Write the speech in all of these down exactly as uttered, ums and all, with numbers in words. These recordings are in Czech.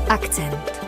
Akcent.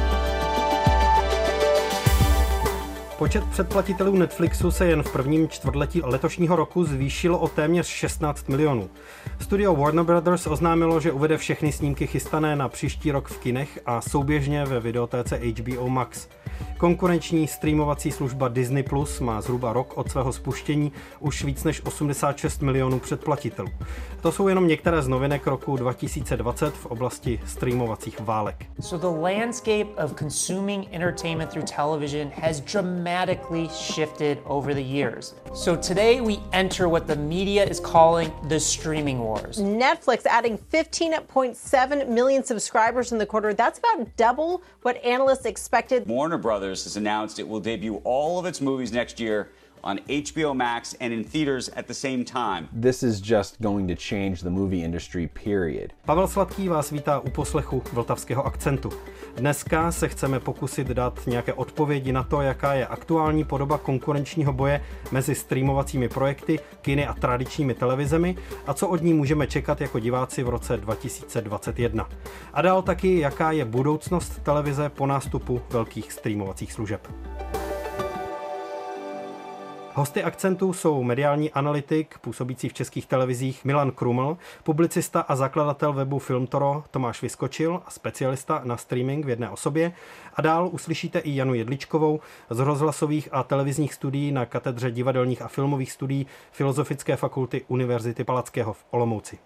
Počet předplatitelů Netflixu se jen v prvním čtvrtletí letošního roku zvýšil o téměř šestnáct milionů. Studio Warner Brothers oznámilo, že uvede všechny snímky chystané na příští rok v kinech a souběžně ve videotéce H B O Max. Konkurenční streamovací služba Disney Plus má zhruba rok od svého spuštění už víc než osmdesát šest milionů předplatitelů. To jsou jenom některé z novinek roku dva tisíce dvacet v oblasti streamovacích válek. So the landscape of consuming entertainment through television has dramatically shifted over the years. So today we enter what the media is calling the streaming wars. Netflix adding fifteen point seven million subscribers in the quarter. That's about double what analysts expected. Warner Brothers has announced it will debut all of its movies next year on H B O Max and in theaters at the same time. This is just going to change the movie industry, period. Pavel Sladký vás vítá u poslechu Vltavského akcentu. Dneska se chceme pokusit dát nějaké odpovědi na to, jaká je aktuální podoba konkurenčního boje mezi streamovacími projekty, kiny a tradičními televizemi a co od ní můžeme čekat jako diváci v roce dva tisíce dvacet jedna. A dál taky, jaká je budoucnost televize po nástupu velkých streamovacích služeb. Hosty akcentu jsou mediální analytik, působící v českých televizích Milan Kruml, publicista a zakladatel webu Filmtoro Tomáš Vyskočil a specialista na streaming v jedné osobě. A dál uslyšíte i Janu Jedličkovou z rozhlasových a televizních studií na katedře divadelních a filmových studií Filozofické fakulty Univerzity Palackého v Olomouci.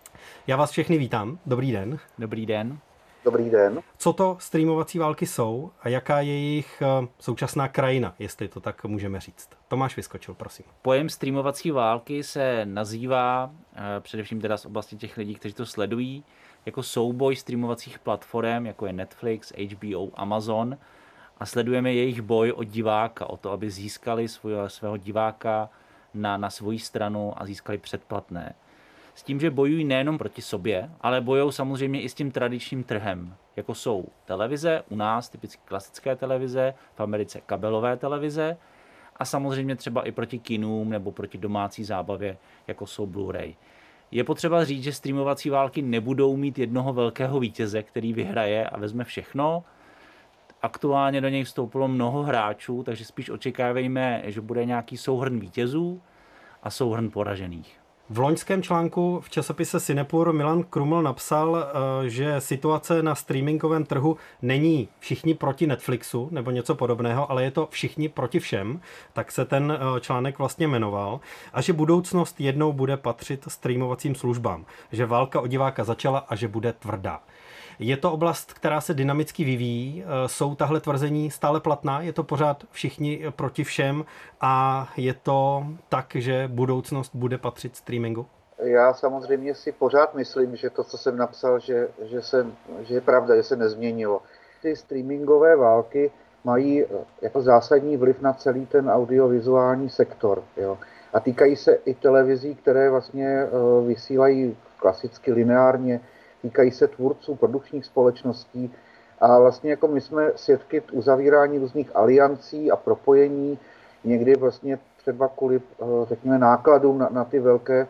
Já vás všechny vítám. Dobrý den. Dobrý den. Dobrý den. Co to streamovací války jsou a jaká je jejich současná krajina, jestli to tak můžeme říct? Tomáš Vyskočil, prosím. Pojem streamovací války se nazývá, především teda z oblasti těch lidí, kteří to sledují, jako souboj streamovacích platform, jako je Netflix, H B O, Amazon, a sledujeme jejich boj o diváka, o to, aby získali svého, svého diváka na, na svoji stranu a získali předplatné. S tím, že bojují nejenom proti sobě, ale bojují samozřejmě i s tím tradičním trhem, jako jsou televize, u nás typicky klasické televize, v Americe kabelové televize a samozřejmě třeba i proti kinům nebo proti domácí zábavě, jako jsou Blu-ray. Je potřeba říct, že streamovací války nebudou mít jednoho velkého vítěze, který vyhraje a vezme všechno. Aktuálně do něj vstoupilo mnoho hráčů, takže spíš očekávejme, že bude nějaký souhrn vítězů a souhrn poražených. V loňském článku v časopise Cinepur Milan Kruml napsal, že situace na streamingovém trhu není všichni proti Netflixu nebo něco podobného, ale je to všichni proti všem, tak se ten článek vlastně jmenoval, a že budoucnost jednou bude patřit streamovacím službám, že válka o diváka začala a že bude tvrdá. Je to oblast, která se dynamicky vyvíjí, jsou tahle tvrzení stále platná, je to pořád všichni proti všem a je to tak, že budoucnost bude patřit streamingu? Já samozřejmě si pořád myslím, že to, co jsem napsal, že, že, se, že je pravda, že se nezměnilo. Ty streamingové války mají jako zásadní vliv na celý ten audiovizuální sektor. Jo. A týkají se i televizí, které vlastně vysílají klasicky lineárně, týkají se tvůrců, produkčních společností a vlastně jako my jsme svědky uzavírání různých aliancí a propojení, někdy vlastně třeba kvůli, řekněme, nákladům na, na ty velké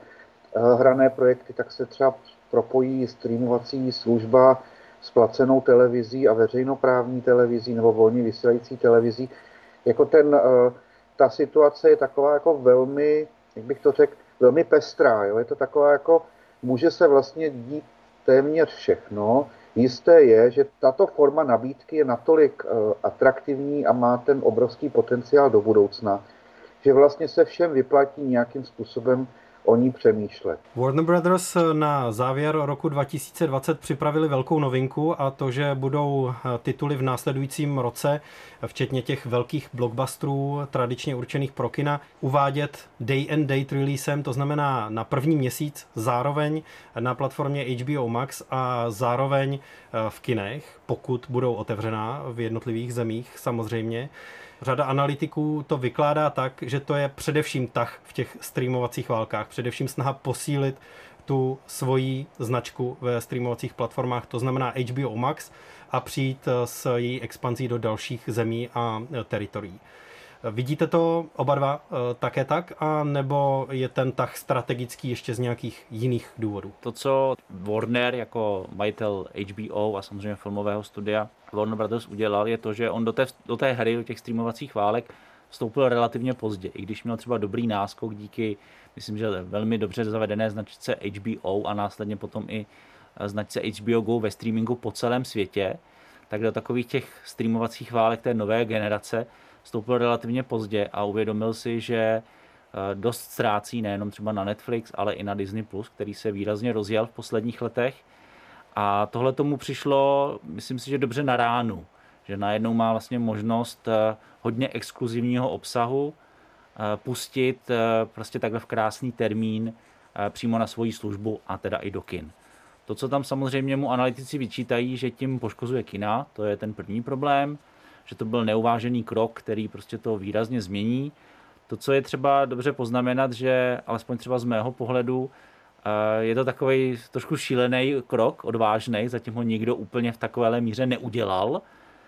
hrané projekty, tak se třeba propojí streamovací služba s placenou televizí a veřejnoprávní televizí nebo volně vysílající televizí. Jako ten, ta situace je taková jako velmi, jak bych to řekl, velmi pestrá. Jo? Je to taková jako, může se vlastně dít téměř všechno. Jisté je, že tato forma nabídky je natolik uh, atraktivní a má ten obrovský potenciál do budoucna, že vlastně se všem vyplatí nějakým způsobem o ní přemýšlet. Warner Brothers na závěr roku dva tisíce dvacet připravili velkou novinku, a to, že budou tituly v následujícím roce, včetně těch velkých blockbusterů tradičně určených pro kina, uvádět day and date releasem, to znamená na první měsíc, zároveň na platformě H B O Max a zároveň v kinech, pokud budou otevřená v jednotlivých zemích samozřejmě. Řada analytiků to vykládá tak, že to je především tah v těch streamovacích válkách, především snaha posílit tu svoji značku ve streamovacích platformách, to znamená H B O Max, a přijít s její expanzí do dalších zemí a teritorií. Vidíte to oba dva také tak, a nebo je ten tah strategický ještě z nějakých jiných důvodů? To, co Warner jako majitel H B O a samozřejmě filmového studia Warner Brothers udělal, je to, že on do té, do té hry, do těch streamovacích válek vstoupil relativně pozdě, i když měl třeba dobrý náskok díky, myslím, že velmi dobře zavedené značce H B O a následně potom i značce H B O Go ve streamingu po celém světě, tak do takových těch streamovacích válek té nové generace vstoupil relativně pozdě a uvědomil si, že dost ztrácí nejenom třeba na Netflix, ale i na Disney plus, který se výrazně rozjel v posledních letech. A tohle tomu přišlo, myslím si, že dobře na ránu, že najednou má vlastně možnost hodně exkluzivního obsahu pustit prostě takhle v krásný termín přímo na svoji službu a teda i do kin. To, co tam samozřejmě mu analytici vyčítají, že tím poškozuje kina, to je ten první problém, že to byl neuvážený krok, který prostě to výrazně změní. To, co je třeba dobře poznamenat, že alespoň třeba z mého pohledu je to takový trošku šílený krok, odvážný, zatím ho nikdo úplně v takovéhle míře neudělal.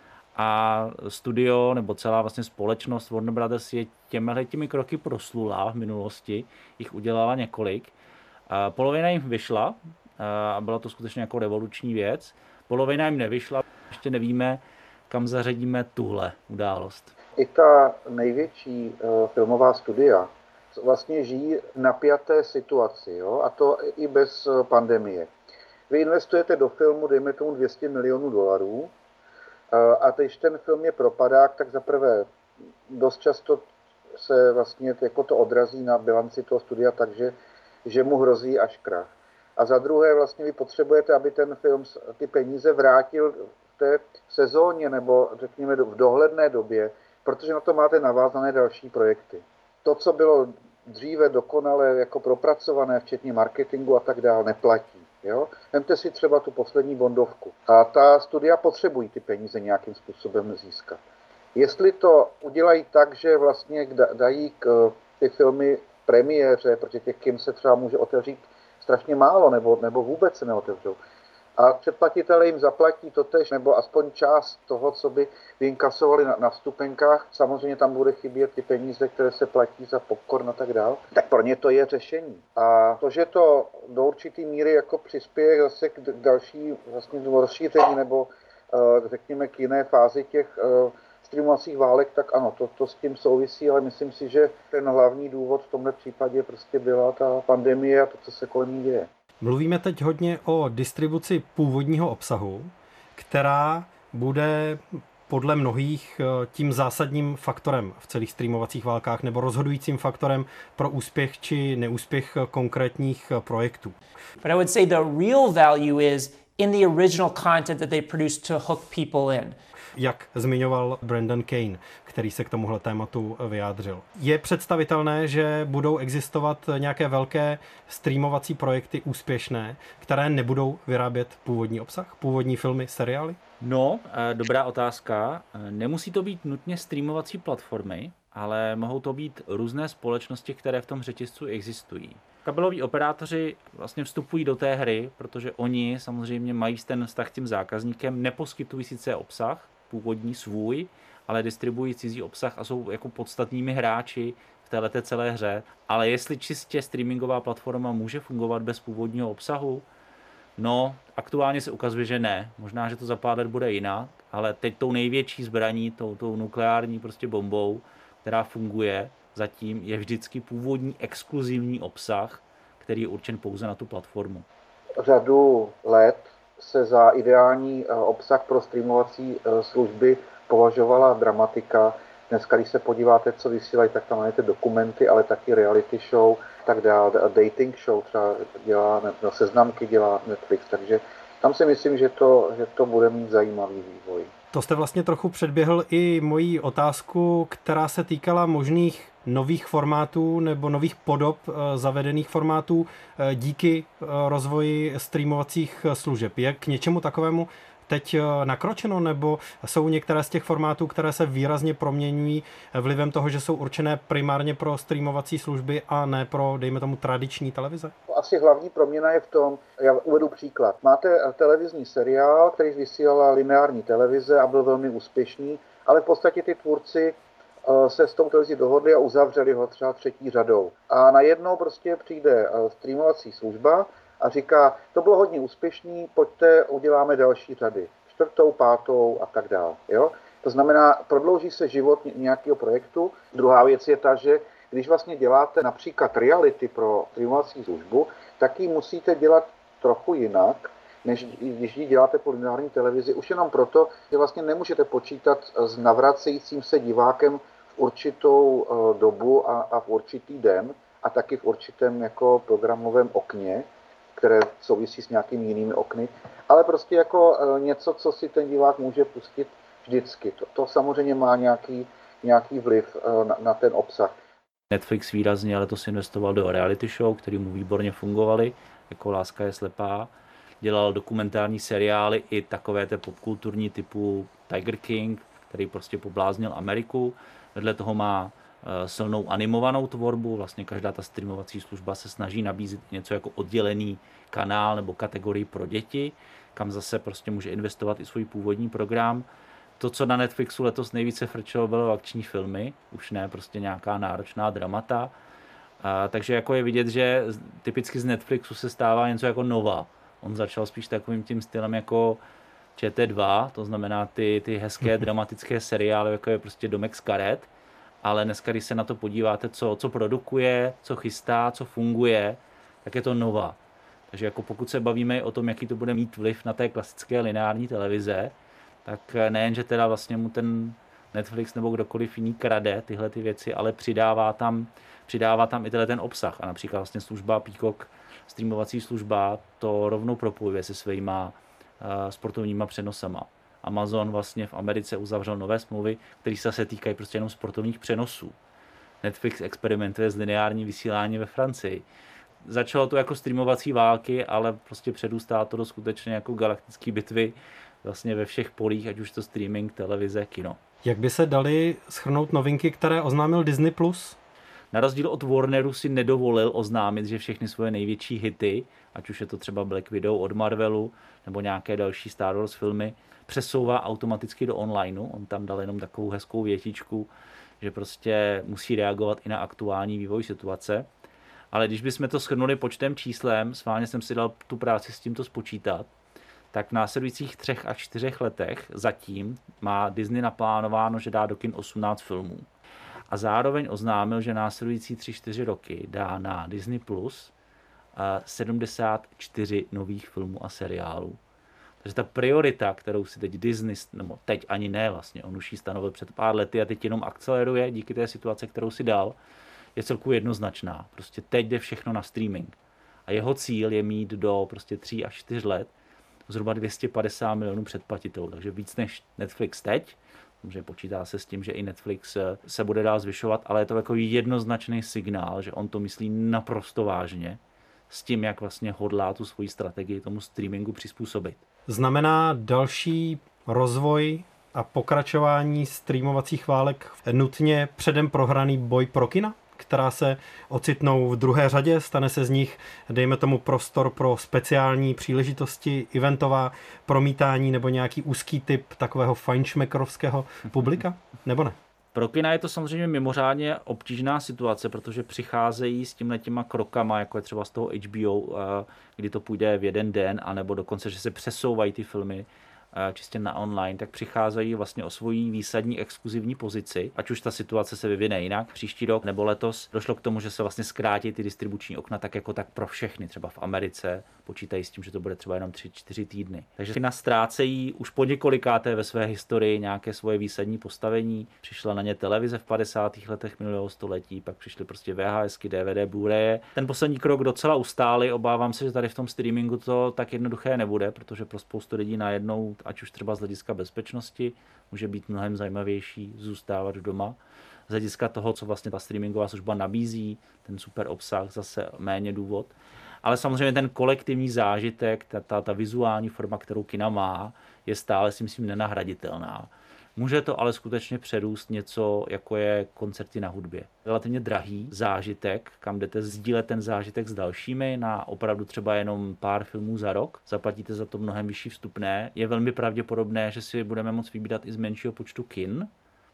A studio nebo celá vlastně společnost Warner Brothers je těmihle těmi kroky proslulá v minulosti, jich udělala několik. Polovina jim vyšla a byla to skutečně jako revoluční věc. Polovina jim nevyšla, ještě nevíme, kam zařadíme tuhle událost. I ta největší uh, filmová studia vlastně žijí v napjaté situaci, jo? A to i bez uh, pandemie. Vy investujete do filmu, dejme tomu dvě stě milionů dolarů, uh, a když ten film je propadák, tak zaprvé dost často se vlastně jako to odrazí na bilanci toho studia, takže že mu hrozí až krach. A za druhé vlastně vy potřebujete, aby ten film ty peníze vrátil v té sezóně nebo řekněme v dohledné době, protože na to máte navázané další projekty. To, co bylo dříve dokonale jako propracované, včetně marketingu a tak dále, neplatí. Jo? Vemte si třeba tu poslední Bondovku. A ta studia potřebují ty peníze nějakým způsobem získat. Jestli to udělají tak, že vlastně dají k ty filmy premiéře, protože těch kin se třeba může otevřít strašně málo, nebo, nebo vůbec se neotevřou. A předplatitelé jim zaplatí totéž, nebo aspoň část toho, co by vyinkasovali na, na vstupenkách. Samozřejmě tam bude chybět ty peníze, které se platí za popcorn a tak dále. Tak pro ně to je řešení. A to, že to do určitý míry jako přispěje zase k další vlastně rozšíření, nebo řekněme k jiné fázi těch streamovacích válek, tak ano, to, to s tím souvisí, ale myslím si, že ten hlavní důvod v tomhle případě prostě byla ta pandemie a to, co se kolem ní děje. Mluvíme teď hodně o distribuci původního obsahu, která bude podle mnohých tím zásadním faktorem v celých streamovacích válkách nebo rozhodujícím faktorem pro úspěch či neúspěch konkrétních projektů. But I would say the real value is in the original content that they produce to hook people in. Jak zmiňoval Brendan Kane, který se k tomuhle tématu vyjádřil. Je představitelné, že budou existovat nějaké velké streamovací projekty úspěšné, které nebudou vyrábět původní obsah, původní filmy, seriály? No, dobrá otázka. Nemusí to být nutně streamovací platformy, ale mohou to být různé společnosti, které v tom řetězci existují. Kabeloví operátoři vlastně vstupují do té hry, protože oni samozřejmě mají ten vztah s tím zákazníkem, neposkytují sice obsah, původní svůj, ale distribuují cizí obsah a jsou jako podstatnými hráči v této celé hře. Ale jestli čistě streamingová platforma může fungovat bez původního obsahu, no, aktuálně se ukazuje, že ne. Možná, že to za pár let bude jinak, ale teď tou největší zbraní, tou, tou nukleární prostě bombou, která funguje zatím, je vždycky původní exkluzivní obsah, který je určen pouze na tu platformu. Řadu let se za ideální obsah pro streamovací služby považovala dramatika. Dneska, když se podíváte, co vysílají, tak tam máte dokumenty, ale taky reality show, tak dále, dating show třeba dělá, no, seznamky dělá Netflix, takže tam si myslím, že to, že to bude mít zajímavý vývoj. To jste vlastně trochu předběhl i moji otázku, která se týkala možných nových formátů nebo nových podob zavedených formátů díky rozvoji streamovacích služeb. Je k něčemu takovému teď nakročeno, nebo jsou některé z těch formátů, které se výrazně proměňují vlivem toho, že jsou určené primárně pro streamovací služby a ne pro, dejme tomu, tradiční televize? Asi hlavní proměna je v tom, já uvedu příklad. Máte televizní seriál, který vysílala lineární televize a byl velmi úspěšný, ale v podstatě ty tvůrci se s tou televizí dohodli a uzavřeli ho třeba třetí řadou. A najednou prostě přijde streamovací služba a říká, to bylo hodně úspěšný, pojďte, uděláme další řady. Čtvrtou, pátou a tak dále. Jo? To znamená, prodlouží se život nějakého projektu. Druhá věc je ta, že když vlastně děláte například reality pro streamovací službu, tak ji musíte dělat trochu jinak, než když ji děláte po lineární televizi. Už jenom proto, že vlastně nemůžete počítat s navracejícím se divákem v určitou dobu a, a v určitý den a taky v určitém jako programovém okně, které souvisí s nějakými jinými okny, ale prostě jako něco, co si ten divák může pustit vždycky. To, to samozřejmě má nějaký, nějaký vliv na, na ten obsah. Netflix výrazně letos investoval do reality show, které mu výborně fungovaly, jako Láska je slepá. Dělal dokumentární seriály i takové té popkulturní typu Tiger King, který prostě pobláznil Ameriku. Vedle toho má silnou animovanou tvorbu, vlastně každá ta streamovací služba se snaží nabízet něco jako oddělený kanál nebo kategorii pro děti, kam zase prostě může investovat i svůj původní program. To, co na Netflixu letos nejvíce frčelo, bylo akční filmy, už ne prostě nějaká náročná dramata. A, takže jako je vidět, že typicky z Netflixu se stává něco jako Nova. On začal spíš takovým tím stylem jako Č T dva, to znamená ty, ty hezké dramatické seriály, jako je prostě Domek z karet. Ale dneska, když se na to podíváte, co, co produkuje, co chystá, co funguje, tak je to Nova. Takže jako pokud se bavíme o tom, jaký to bude mít vliv na té klasické lineární televize, tak nejen, že teda vlastně mu ten Netflix nebo kdokoliv jiný krade tyhle ty věci, ale přidává tam, přidává tam i ten obsah. A například vlastně služba Peacock, streamovací služba, to rovnou propojuje se svýma uh, sportovníma přenosama. Amazon vlastně v Americe uzavřel nové smlouvy, které se zase týkají prostě jenom sportovních přenosů. Netflix experimentuje s lineárním vysíláním ve Francii. Začalo to jako streamovací války, ale prostě předůstá to do skutečně jako galaktické bitvy vlastně ve všech polích, ať už to streaming, televize, kino. Jak by se daly shrnout novinky, které oznámil Disney plus? Na rozdíl od Warneru si nedovolil oznámit, že všechny svoje největší hity, ať už je to třeba Black Widow od Marvelu nebo nějaké další Star Wars filmy, přesouvá automaticky do onlineu. On tam dal jenom takovou hezkou větičku, že prostě musí reagovat i na aktuální vývoj situace. Ale když bychom to shrnuli počtem číslem, sválně jsem si dal tu práci s tímto spočítat, tak v následujících třech až čtyřech letech zatím má Disney naplánováno, že dá do kin osmnáct filmů. A zároveň oznámil, že následující tři čtyři roky dá na Disney plus sedmdesát čtyři nových filmů a seriálů. Takže ta priorita, kterou si teď Disney, nebo teď ani ne vlastně, on už ji stanovil před pár lety a teď jenom akceleruje díky té situace, kterou si dal, je celku jednoznačná. Prostě teď jde všechno na streaming. A jeho cíl je mít do prostě tří až čtyř let zhruba dvě stě padesát milionů předplatitelů, takže víc než Netflix teď. Samozřejmě počítá se s tím, že i Netflix se bude dál zvyšovat, ale je to jako jednoznačný signál, že on to myslí naprosto vážně s tím, jak vlastně hodlá tu svoji strategii tomu streamingu přizpůsobit. Znamená další rozvoj a pokračování streamovacích válek nutně předem prohraný boj pro kina, která se ocitnou v druhé řadě, stane se z nich, dejme tomu, prostor pro speciální příležitosti, eventová promítání nebo nějaký úzký typ takového fajnšmekrovského publika, nebo ne? Pro kina je to samozřejmě mimořádně obtížná situace, protože přicházejí s tímhletěma krokama, jako je třeba z toho H B O, kdy to půjde v jeden den, anebo dokonce, že se přesouvají ty filmy čistě na online, tak přicházejí vlastně o svoji výsadní exkluzivní pozici, ať už ta situace se vyvine jinak příští rok nebo letos. Došlo k tomu, že se vlastně zkrátí ty distribuční okna tak jako tak pro všechny, třeba v Americe počítají s tím, že to bude třeba jenom tři čtyři týdny. Takže kina ztrácejí už po několikáté ve své historii nějaké svoje výsadní postavení. Přišla na ně televize v padesátých letech minulého století, pak přišly prostě VHSky, D V D, Blu-ray. Ten poslední krok docela ustáli, obávám se, že tady v tom streamingu to tak jednoduché nebude, protože pro spoustu lidí najednou, ať už třeba z hlediska bezpečnosti, může být mnohem zajímavější zůstávat doma. Z hlediska toho, co vlastně ta streamingová služba nabízí, ten super obsah, zase méně důvod. Ale samozřejmě ten kolektivní zážitek, ta, ta, ta vizuální forma, kterou kina má, je stále, si myslím, nenahraditelná. Může to ale skutečně přerůst něco, jako je koncerty na hudbě. Relativně drahý zážitek, kam jdete sdílet ten zážitek s dalšími na opravdu třeba jenom pár filmů za rok. Zaplatíte za to mnohem vyšší vstupné. Je velmi pravděpodobné, že si budeme moct vybírat i z menšího počtu kin,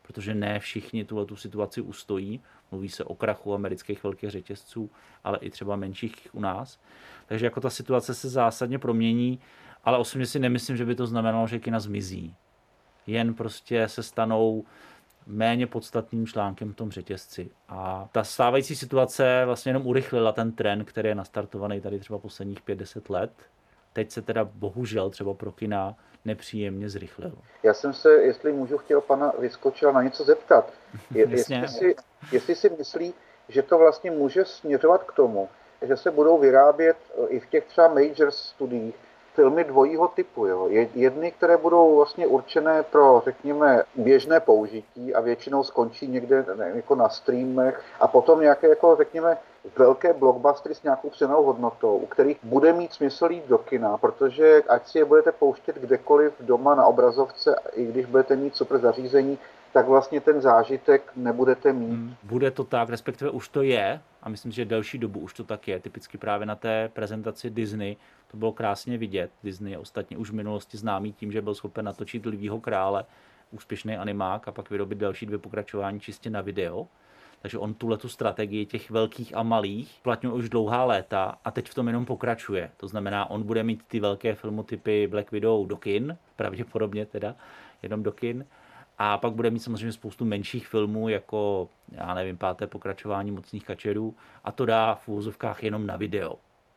protože ne všichni tuhletu situaci ustojí. Mluví se o krachu amerických velkých řetězců, ale i třeba menších u nás. Takže jako ta situace se zásadně promění, ale osobně si nemyslím, že by to znamenalo, že kina zmizí. Jen prostě se stanou méně podstatným článkem v tom řetězci. A ta stávající situace vlastně jenom urychlila ten trend, který je nastartovaný tady třeba posledních pět deset let. Teď se teda bohužel třeba pro kina nepříjemně zrychlil. Já jsem se, jestli můžu, chtěl pana Vyskočila na něco zeptat. Je, jestli, si, jestli si myslí, že to vlastně může směřovat k tomu, že se budou vyrábět i v těch třeba major studiích filmy dvojího typu. Jo? Jedny, které budou vlastně určené pro, řekněme, běžné použití a většinou skončí někde ne, jako na streamech a potom nějaké, jako, řekněme, velké blockbustery s nějakou přenou hodnotou, u kterých bude mít smysl jít do kina, protože ať si je budete pouštět kdekoliv doma na obrazovce, i když budete mít super zařízení, tak vlastně ten zážitek nebudete mít. Hmm. Bude to tak, respektive už to je, a myslím, že delší dobu už to tak je. Typicky právě na té prezentaci Disney to bylo krásně vidět. Disney je ostatně už v minulosti známý tím, že byl schopen natočit Lvýho krále, úspěšný animák, a pak vyrobit další dvě pokračování čistě na video. Takže on tuhletu strategii těch velkých a malých platňuje už dlouhá léta a teď v tom jenom pokračuje. To znamená, on bude mít ty velké filmotypy Black Widow do kin, pravděpodobně teda, jenom do kin. A pak bude mít samozřejmě spoustu menších filmů, jako, já nevím, páté pokračování Mocných kačerů, a to dá v úvozovkách jenom na video.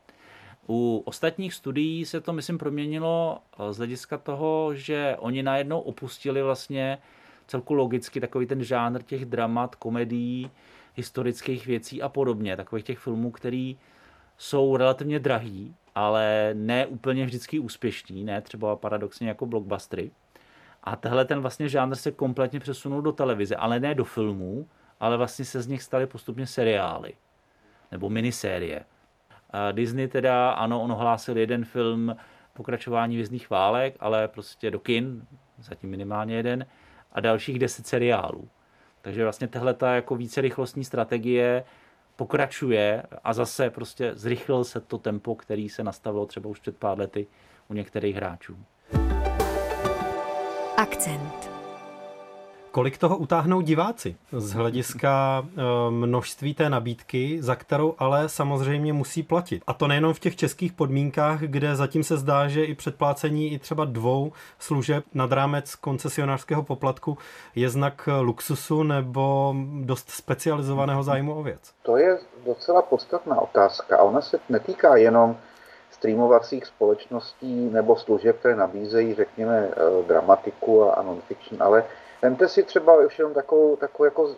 U ostatních studií se to, myslím, proměnilo z hlediska toho, že oni najednou opustili vlastně celku logicky takový ten žánr těch dramat, komedií, historických věcí a podobně. Takových těch filmů, který jsou relativně drahý, ale ne úplně vždycky úspěšný, ne třeba paradoxně jako blockbustery. A tehle ten vlastně žánr se kompletně přesunul do televize, ale ne do filmů, ale vlastně se z nich staly postupně seriály nebo minisérie. A Disney teda, ano, on ohlásil jeden film pokračování Hvězdných válek, ale prostě do kin, zatím minimálně jeden, a dalších deset seriálů. Takže vlastně tahleta jako více rychlostní strategie pokračuje a zase prostě zrychlil se to tempo, který se nastavilo třeba už před pár lety u některých hráčů. Akcent. Kolik toho utáhnou diváci z hlediska množství té nabídky, za kterou ale samozřejmě musí platit. A to nejenom v těch českých podmínkách, kde zatím se zdá, že i předplácení i třeba dvou služeb nad rámec koncesionářského poplatku je znak luxusu nebo dost specializovaného zájmu o věc. To je docela podstatná otázka a ona se netýká jenom streamovacích společností nebo služeb, které nabízejí, řekněme, dramatiku a non-fiction, ale vemte si třeba už jenom takovou, takovou jako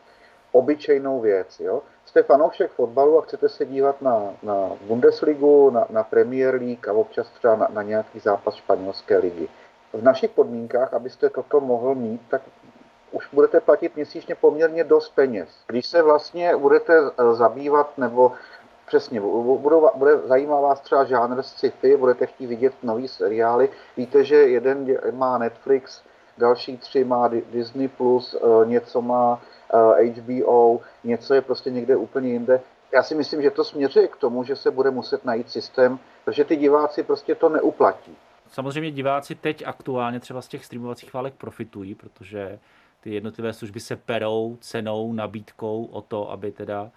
obyčejnou věc. Jo? Jste fanoušek fotbalu a chcete se dívat na, na Bundesligu, na, na Premier League a občas třeba na, na nějaký zápas španělské ligy. V našich podmínkách, abyste toto mohl mít, tak už budete platit měsíčně poměrně dost peněz. Když se vlastně budete zabývat nebo přesně, budou, bude zajímá vás třeba žánr sci-fi, budete chtít vidět nový seriály. Víte, že jeden má Netflix, další tři má Disney plus, něco má H B O, něco je prostě někde úplně jinde. Já si myslím, že to směřuje k tomu, že se bude muset najít systém, protože ty diváci prostě to neuplatí. Samozřejmě diváci teď aktuálně třeba z těch streamovacích válek profitují, protože ty jednotlivé služby se perou cenou, nabídkou o to, aby teda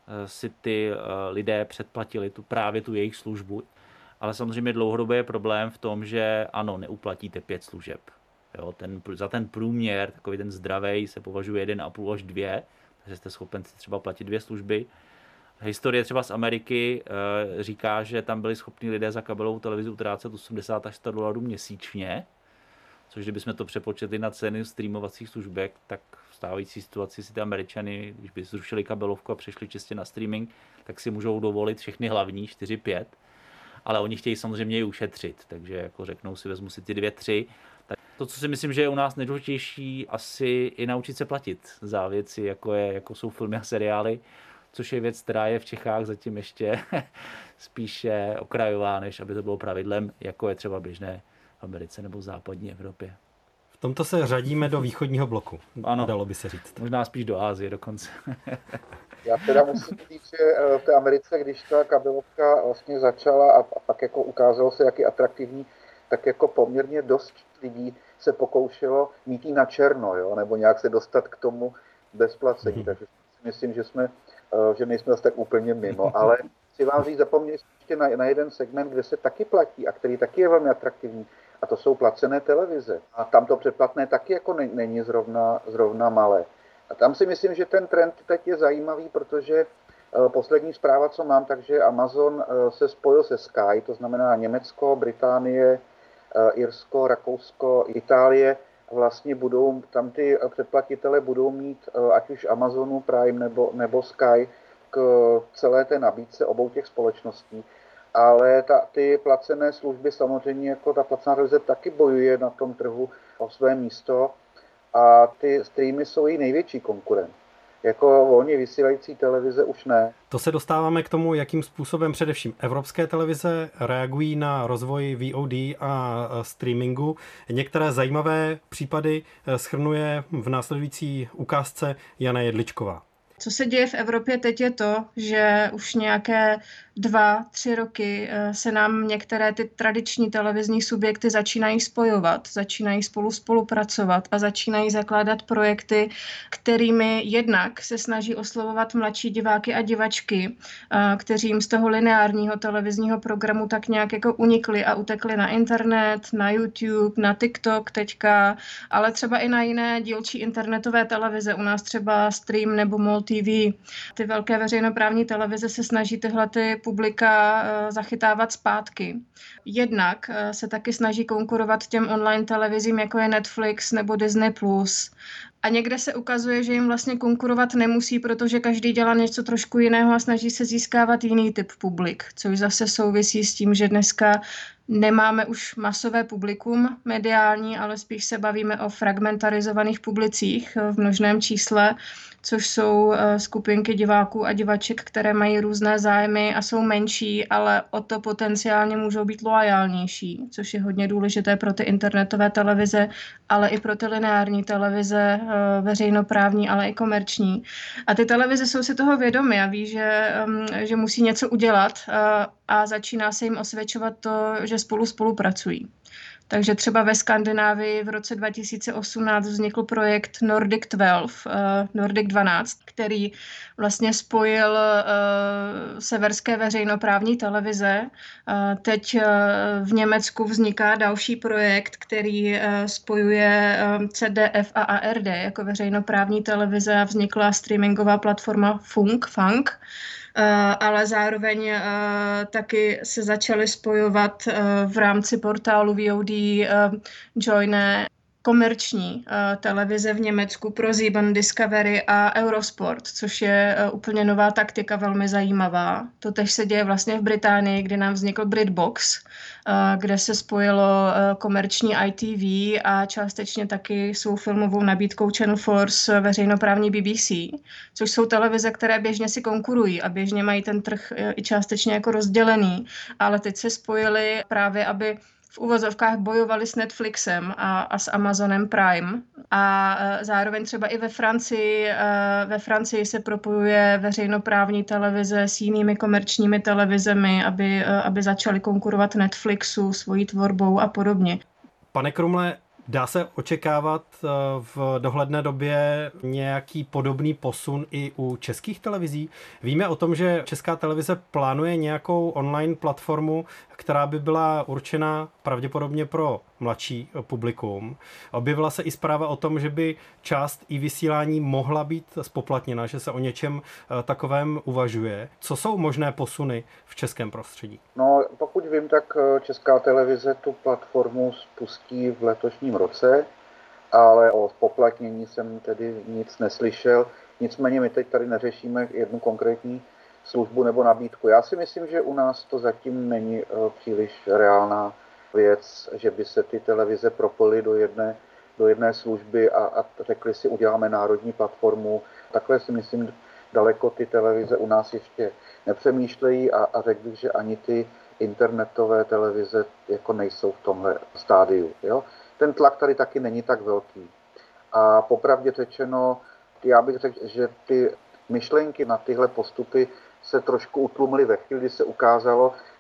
si ty lidé předplatili tu, právě tu jejich službu. Ale samozřejmě dlouhodobě je problém v tom, že ano, neuplatíte pět služeb. Jo, ten, za ten průměr, takový ten zdravej, se považuje jeden a půl až dvě, takže jste schopen si třeba platit dvě služby. Historie třeba z Ameriky e, říká, že tam byli schopni lidé za kabelovou televizi utrácet osmdesát až sto dolarů měsíčně, což kdybychom to přepočetli na ceny streamovacích službek, tak v stávající situaci si ty Američany, když by zrušili kabelovku a přešli čistě na streaming, tak si můžou dovolit všechny hlavní čtyři pět, ale oni chtějí samozřejmě i ušetřit, takže jako řeknou si, vezmu si ty dvě tři. Tak to, co si myslím, že je u nás nejdůležitější, asi i naučit se platit za věci, jako, je, jako jsou filmy a seriály, což je věc, která je v Čechách zatím ještě spíše okrajová, než aby to bylo pravidlem, jako je třeba běžné v Americe nebo v západní Evropě. V tomto se řadíme do východního bloku, ano, dalo by se říct. Možná spíš do Asie dokonce. Já teda musím říct, že v té Americe, když ta kabelovka vlastně začala a pak jako ukázalo se, jak je atraktivní, tak jako poměrně dost lidí se pokoušelo mít ji na černo, jo? Nebo nějak se dostat k tomu bez placení. Takže si myslím, že, jsme, že nejsme zase tak úplně mimo. Ale chci vám říct, zapomněli ještě na, na jeden segment, kde se taky platí a který taky je velmi atraktivní. A to jsou placené televize. A tam to předplatné taky jako ne, není zrovna, zrovna malé. A tam si myslím, že ten trend teď je zajímavý, protože poslední zpráva, co mám, takže Amazon se spojil se Sky, to znamená Německo, Británie, Irsko, Rakousko, Itálie. Vlastně budou, tam ty předplatitele budou mít ať už Amazonu Prime nebo, nebo Sky k celé té nabídce obou těch společností. Ale ta, ty placené služby samozřejmě, jako ta placená televize taky bojuje na tom trhu o své místo a ty streamy jsou její největší konkurent. Jako volně vysílající televize už ne. To se dostáváme k tomu, jakým způsobem především evropské televize reagují na rozvoj V O D a streamingu. Některé zajímavé případy shrnuje v následující ukázce Jana Jedličková. Co se děje v Evropě teď je to, že už nějaké dva, tři roky se nám některé ty tradiční televizní subjekty začínají spojovat, začínají spolu spolupracovat a začínají zakládat projekty, kterými jednak se snaží oslovovat mladší diváky a divačky, kteří jim z toho lineárního televizního programu tak nějak jako unikli a utekli na internet, na YouTube, na TikTok teďka, ale třeba i na jiné dílčí internetové televize, u nás třeba Stream nebo Mol T V. Ty velké veřejnoprávní televize se snaží tyhle ty publika zachytávat zpátky. Jednak se taky snaží konkurovat těm online televizím, jako je Netflix nebo Disney plus. A někde se ukazuje, že jim vlastně konkurovat nemusí, protože každý dělá něco trošku jiného a snaží se získávat jiný typ publik, což zase souvisí s tím, že dneska nemáme už masové publikum mediální, ale spíš se bavíme o fragmentarizovaných publicích v množném čísle, což jsou skupinky diváků a divaček, které mají různé zájmy a jsou menší, ale o to potenciálně můžou být loajálnější, což je hodně důležité pro ty internetové televize, ale i pro ty lineární televize, veřejnoprávní, ale i komerční. A ty televize jsou si toho vědomy a ví, že, že musí něco udělat a začíná se jim osvědčovat to, že spolu spolupracují. Takže třeba ve Skandinávii v roce dva tisíce osmnáct vznikl projekt Nordic dvanáct, uh, Nordic dvanáct, který vlastně spojil uh, severské veřejnoprávní televize. Uh, teď uh, v Německu vzniká další projekt, který uh, spojuje um, C D F a A R D jako veřejnoprávní televize a vznikla streamingová platforma Funk, Funk. Uh, ale zároveň uh, taky se začaly spojovat uh, v rámci portálu V O D uh, Joine komerční uh, televize v Německu ProSieben, Discovery a Eurosport, což je uh, úplně nová taktika, velmi zajímavá. To tež se děje vlastně v Británii, kde nám vznikl BritBox, uh, kde se spojilo uh, komerční I T V a částečně taky svou filmovou nabídkou Channel Force veřejnoprávní B B C, což jsou televize, které běžně si konkurují a běžně mají ten trh uh, i částečně jako rozdělený, ale teď se spojili právě, aby v uvozovkách bojovali s Netflixem a, a s Amazonem Prime. A zároveň třeba i ve Francii, ve Francii se propojuje veřejnoprávní televize s jinými komerčními televizemi, aby, aby začaly konkurovat Netflixu svojí tvorbou a podobně. Pane Krumle, dá se očekávat v dohledné době nějaký podobný posun i u českých televizí? Víme o tom, že Česká televize plánuje nějakou online platformu, která by byla určena pravděpodobně pro mladší publikum. Objevila se i zpráva o tom, že by část i vysílání mohla být spoplatněna, že se o něčem takovém uvažuje. Co jsou možné posuny v českém prostředí? No, pokud vím, tak Česká televize tu platformu spustí v letošním roce, ale o spoplatnění jsem tedy nic neslyšel. Nicméně my teď tady neřešíme jednu konkrétní službu nebo nabídku. Já si myslím, že u nás to zatím není příliš reálná věc, že by se ty televize propojily do jedné, do jedné služby a, a řekli si, uděláme národní platformu. Takhle si myslím, daleko ty televize u nás ještě nepřemýšlejí a, a řekl bych, že ani ty internetové televize jako nejsou v tomhle stádiu. Jo? Ten tlak tady taky není tak velký. A popravdě řečeno, já bych řekl, že ty myšlenky na tyhle postupy se trošku utlumily ve chvíli, kdy se ukázalo,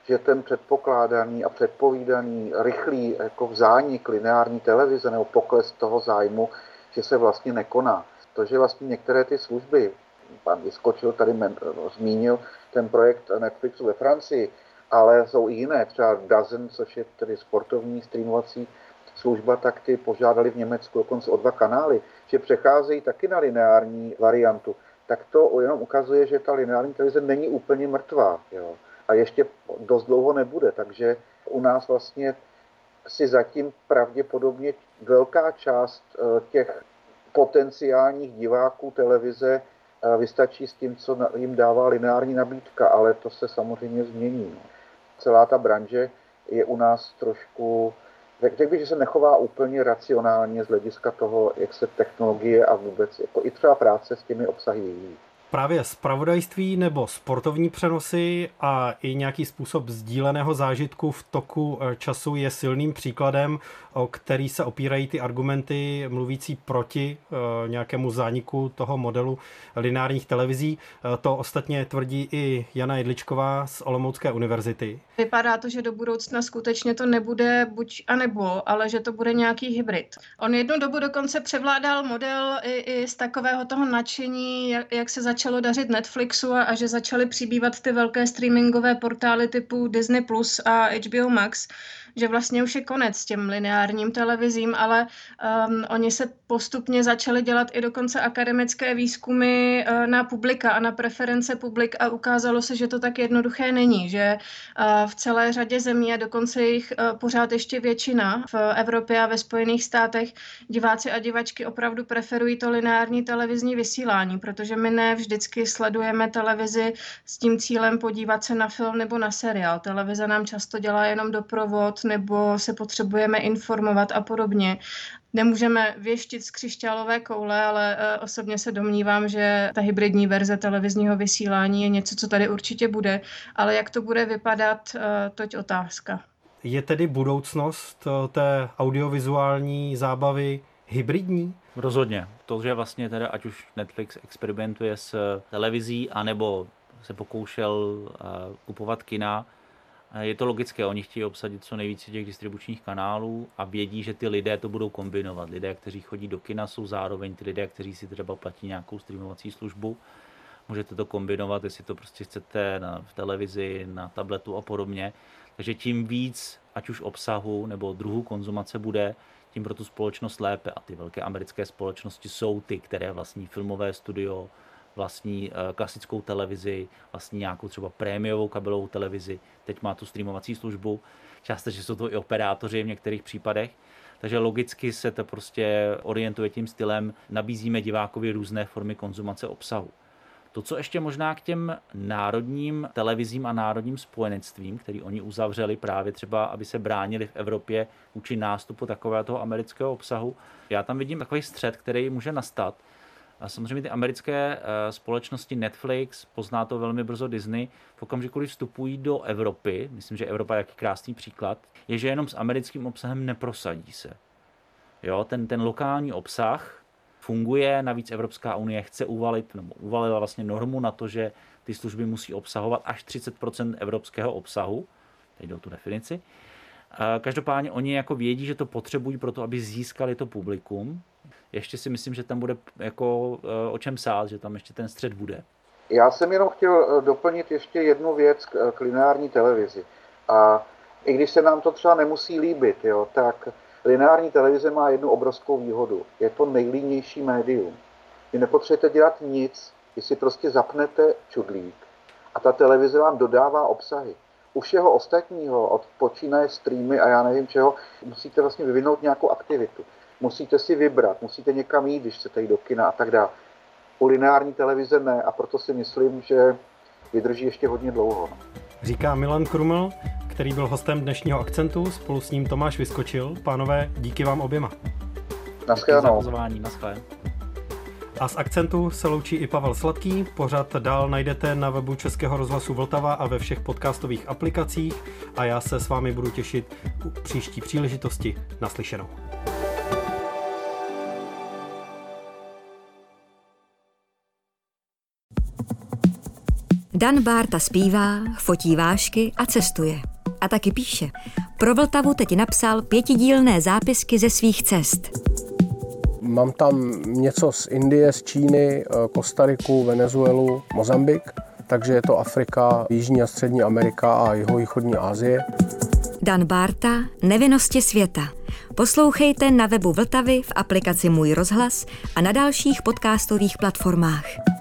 že ten předpokládaný a předpovídaný rychlý jako zánik lineární televize nebo pokles toho zájmu, že se vlastně nekoná. To, že vlastně některé ty služby, pan Vyskočil tady men, zmínil ten projekt Netflixu ve Francii, ale jsou i jiné, třeba Dazen, což je tedy sportovní streamovací služba, tak ty požádali v Německu dokonce o dva kanály, že přecházejí taky na lineární variantu. Tak to jenom ukazuje, že ta lineární televize není úplně mrtvá. Jo. A ještě dost dlouho nebude, takže u nás vlastně si zatím pravděpodobně velká část těch potenciálních diváků televize vystačí s tím, co jim dává lineární nabídka, ale to se samozřejmě změní. Celá ta branže je u nás trošku, řekl bych, že se nechová úplně racionálně z hlediska toho, jak se technologie a vůbec jako i třeba práce s těmi obsahy vyvíjí. Právě zpravodajství nebo sportovní přenosy a i nějaký způsob sdíleného zážitku v toku času je silným příkladem, o který se opírají ty argumenty mluvící proti nějakému zániku toho modelu lineárních televizí. To ostatně tvrdí i Jana Jedličková z Olomoucké univerzity. Vypadá to, že do budoucna skutečně to nebude buď a nebo, ale že to bude nějaký hybrid. On jednu dobu dokonce převládal model i, i z takového toho nadšení, jak, jak se začalo dařit Netflixu a, a že začaly přibývat ty velké streamingové portály typu Disney Plus a H B O Max, že vlastně už je konec s těm lineárním televizím, ale um, oni se postupně začali dělat i dokonce akademické výzkumy uh, na publika a na preference publik a ukázalo se, že to tak jednoduché není, že uh, v celé řadě zemí a dokonce jich uh, pořád ještě většina v Evropě a ve Spojených státech diváci a divačky opravdu preferují to lineární televizní vysílání, protože my ne vždycky sledujeme televizi s tím cílem podívat se na film nebo na seriál. Televize nám často dělá jenom doprovod nebo se potřebujeme informovat a podobně. Nemůžeme věštit z křišťálové koule, ale uh, osobně se domnívám, že ta hybridní verze televizního vysílání je něco, co tady určitě bude, ale jak to bude vypadat, uh, toť otázka. Je tedy budoucnost té audiovizuální zábavy hybridní? Rozhodně. To, že vlastně teda, ať už Netflix experimentuje s televizí, anebo se pokoušel uh, kupovat kina, je to logické, oni chtějí obsadit co nejvíce těch distribučních kanálů a vědí, že ty lidé to budou kombinovat. Lidé, kteří chodí do kina, jsou zároveň ty lidé, kteří si třeba platí nějakou streamovací službu. Můžete to kombinovat, jestli to prostě chcete na, v televizi, na tabletu a podobně. Takže tím víc, ať už obsahu nebo druhu konzumace bude, tím pro tu společnost lépe. A ty velké americké společnosti jsou ty, které vlastní filmové studio, vlastní klasickou televizi, vlastní nějakou třeba prémiovou kabelovou televizi, teď má tu streamovací službu, částečně jsou to i operátoři v některých případech, takže logicky se to prostě orientuje tím stylem, nabízíme divákovi různé formy konzumace obsahu. To, co ještě možná k těm národním televizím a národním spojenectvím, který oni uzavřeli právě třeba, aby se bránili v Evropě vůči nástupu takového toho amerického obsahu, já tam vidím takový střet, který může nastat. A samozřejmě ty americké společnosti Netflix, pozná to velmi brzo Disney, v okamžiku, kdy vstupují do Evropy, myslím, že Evropa je jaký krásný příklad, je, že jenom s americkým obsahem neprosadí se. Jo, ten, ten lokální obsah funguje, navíc Evropská unie chce uvalit, nebo uvalila vlastně normu na to, že ty služby musí obsahovat až třicet procent evropského obsahu, teď jde o tu definici. Každopádně oni jako vědí, že to potřebují pro to, aby získali to publikum. Ještě si myslím, že tam bude jako o čem sát, že tam ještě ten střed bude. Já jsem jenom chtěl doplnit ještě jednu věc k, k lineární televizi. A i když se nám to třeba nemusí líbit, jo, tak lineární televize má jednu obrovskou výhodu. Je to nejlínější médium. Vy nepotřebujete dělat nic, vy si prostě zapnete čudlík a ta televize vám dodává obsahy. U všeho ostatního, od počínaje streamy a já nevím čeho, musíte vlastně vyvinout nějakou aktivitu. Musíte si vybrat, musíte někam jít, když chcete jít do kina a tak dále. U lineární televize ne a proto si myslím, že vydrží ještě hodně dlouho. Říká Milan Kruml, který byl hostem dnešního Akcentu, spolu s ním Tomáš Vyskočil. Pánové, díky vám oběma. Naschledanou. A z Akcentu se loučí i Pavel Sladký. Pořad dál najdete na webu Českého rozhlasu Vltava a ve všech podcastových aplikacích a já se s vámi budu těšit u příští příležitosti. Naslyšenou. Dan Bárta zpívá, fotí vášky a cestuje. A taky píše. Pro Vltavu teď napsal pětidílné zápisky ze svých cest. Mám tam něco z Indie, z Číny, Kostariku, Venezuelu, Mozambik, takže je to Afrika, Jižní a Střední Amerika a jihovýchodní Asie. Dan Bárta, Nevinnosti světa. Poslouchejte na webu Vltavy, v aplikaci Můj rozhlas a na dalších podcastových platformách.